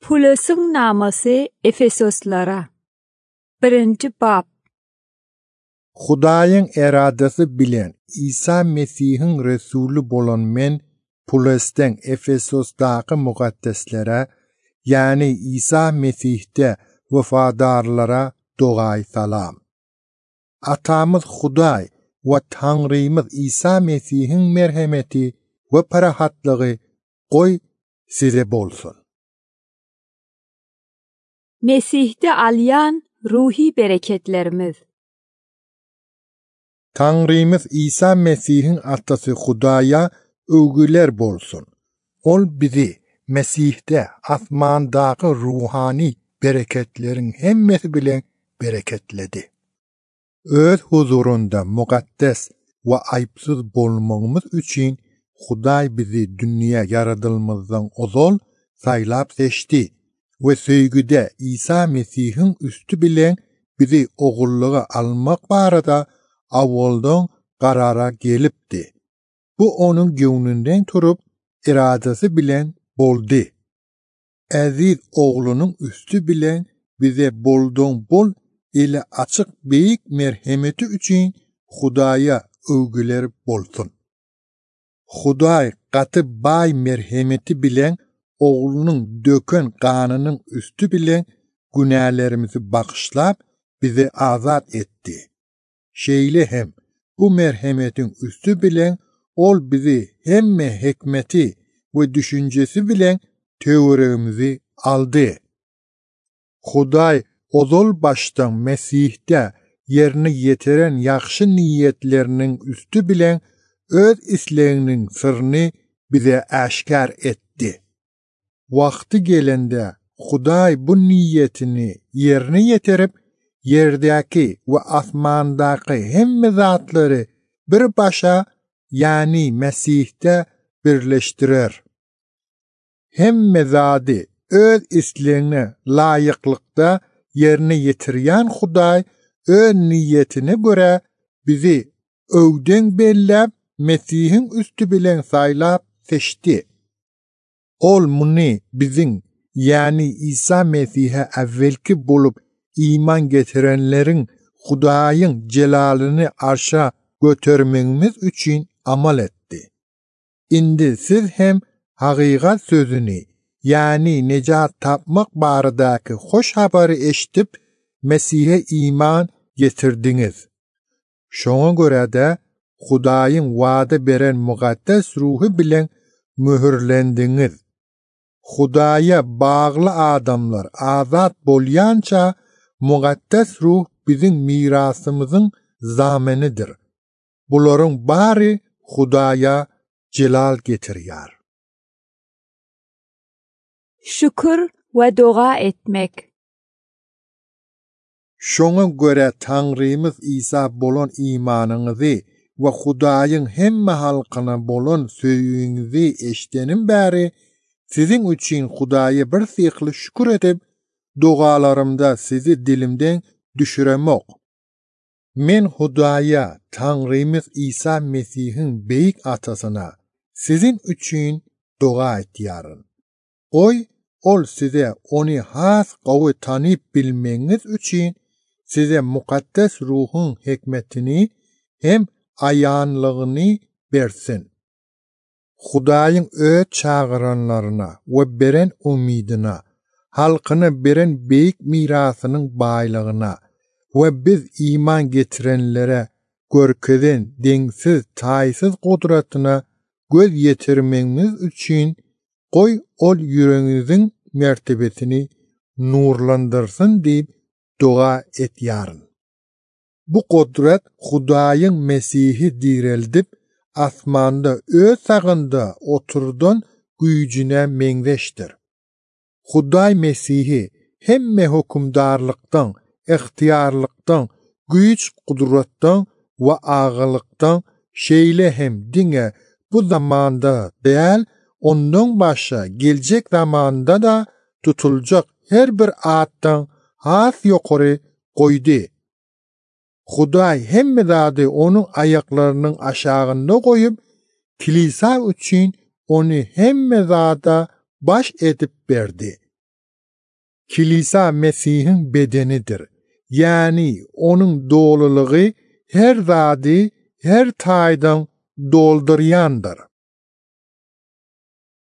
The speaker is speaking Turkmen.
Pulos'un naması Efesoslara 1. bab. Hudaýyň eradasy bilen İsa Mesih'in Resulü bolan men Pulos'tan Efesosdaky muqaddeslere, yani İsa Mesih'te wefadarlara dogaý salam. Atamyz Hudaý we Taňrymyz İsa Mesih'in merhemeti we parahatlygy goý size bolsun. Mesih'te alyan ruhi bereketlerimiz. Taňrymyz İsa Mesih'in atasy Hudaýa övgüler bolsun. Ol bizi Mesih'te asmandaky ruhani bereketleriň hemmesi bilen bereketledi. Öz huzurunda muqaddes we aýpsyz bolmagymyz üçin Hudaý bizi dünýä yaradylmazdan ozal saýlap seçdi we söýgüde İsa Mesih'in üstü bilen bizi ogulluğa almak barada awaldan karara gelipdi. Bu onun göwnünden turup iradesi bilen boldy. Aziz oğlunun üstü bilen bize boldan bol ile açık beýik merhemeti üçin Hudaýa övgüler bolsun. Hudaý gaty baý merhemeti bilen oğlunun döken ganynyň üstü bilen günälerimizi bagışlap bizi azat etdi. Şeýle hem bu merhemetiň üstü bilen ol bizi hemme hikmeti we düşünjesi bilen töweregimizi aldy. Hudaý ozal baştan Mesih'te yerini yeteren ýaxşy niýetleriniň üstü bilen öz isleğiniň sırrını bize aşkar etdi. Wagty gelende Hudaý bu niýetini yerini yeterip yerdäki we asmandaky hemme zatlary bir başa, yani Mesih'te birleşdirer. Hemme zady öz isleğine laýyklykda yerini yetirýän Hudaý öz niýetine göre bizi öwden bellep Mesih'in üstü bilen saýlap seçdi. Ol muny biziň, yani İsa Mesih'e evvelki bolup iman getirenleriň Hudaýyň jelalyny arşa götermegimiz üçin amal etdi. Indi siz hem hakykat sözüni, yani nejat tapmak baradaky hoş habary eşitip Mesih'e iman getirdiňiz. Şoňa göre de Hudaýyň wada beren muqaddes ruhy bilen möhürlendiňiz. Hudaýa bagly adamlar azat bolýança muqaddes ruh biziň mirasymyzyň zamenidir. Bularyň bary Hudaýa jelal getirýär. Şükür ve dua etmek. Şoňa göre Taňrymyz İsa bolan imanyňyzy we Hudaýyň hemme halkyna bolan söýüňizi eşdenim bäri siziň üçin Hudaýa bir sykly şükür edip dogalarymda sizi dilimden düşüremek. Men Hudaýa, Taňrymyz İsa Mesih'in beýik atasyna sizin üçin doga etýäryn. Oy, ol size ony has gowy tanyp bilmeňiz üçin size muqaddes ruhun hikmetini hem aýanlygyny bersin. Hudaýyň öz çağıranlaryna we beren umydyna, halkyna beren beýik mirasynyň baýlygyna we biz iman getirenlere görkeden deňsiz taýsyz gudratyna göz ýetirmeňiz üçin goý ol ýüregiňiziň mertebesini nurlandyrsyn diýip doga etýäryn. Bu gudrat Hudaýyň Mesih'i direldip asmanda öz sagynda oturdan güýjüne meňzeşdir. Hudaý Mesih'i hemme hukmdarlykdan, ihtiýarlykdan, güýç gudratdan we agylykdan şeýle hem diňe bu zamanda däl, ondan başa geljek zamanda da tutuljak her bir atdan has ýokary goýdy. Hudaý hemme zady onuň aýaklarynyň aşagynda goýup, kilisa üçin ony hemme zada baş edip berdi. kilisa Mesih'in bedenidir. Yani onun doluluğu her zadi, her taydan dolduryandır.